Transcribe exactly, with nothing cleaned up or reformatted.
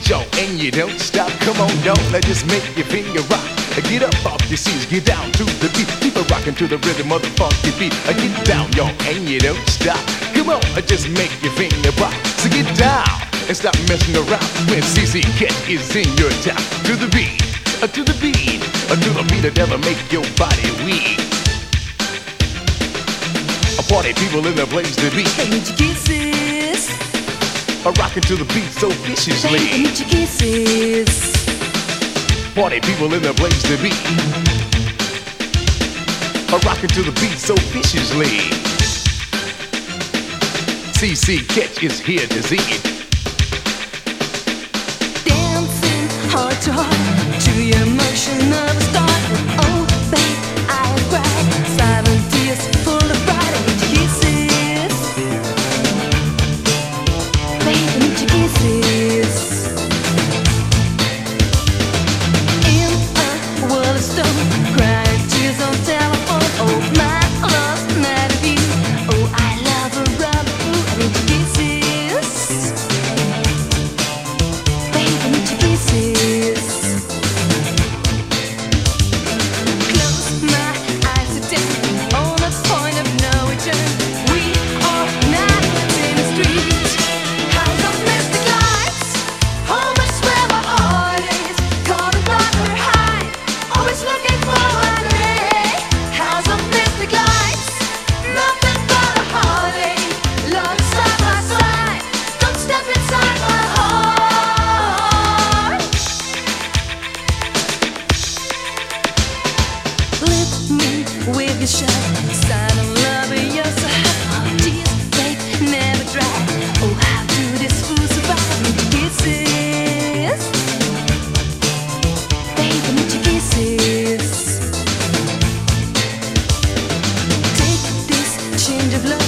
yo, and you don't stop. Come on, don't let just make your finger rock. Get up off your seats, get down to the beat. Keep it rocking to the rhythm of the funky beat. Get down, yo, and you don't stop. Come on, just make your finger pop. So get down and stop messing around when C C Cat is in your town. To the beat, uh, to the beat, uh, to the beat that never make your body weak. A party people in the place to be. Hey, need your kisses. A rocking to the beat so viciously. Hey, need your kisses. Party people in the place to be. A rocking to the beat so viciously. C C Catch is here to see it. Dancing heart to heart to your emotion of a start. Oh, babe, I have cried. Silent tears full of pride. I need your kisses. Babe, I need your kisses. In a world of stone, crying tears on telephone. Oh, my lost night of you. Oh, I love a rubber. I need your kisses. Babe, I need your kisses. Close my eyes today on the point of no return. We are not in the street. House of mystic lights. Home is where my heart is. Caught a rocker high. Always looking for a day. House of mystic lights. Nothing but a holiday. Love side by side. Don't step inside my heart. Lift me with your shot. Silent love in your side. Tears, babe, never dry. Oh, how do this fool survive? Need your kisses. Babe, I need your kisses. Take this change of love.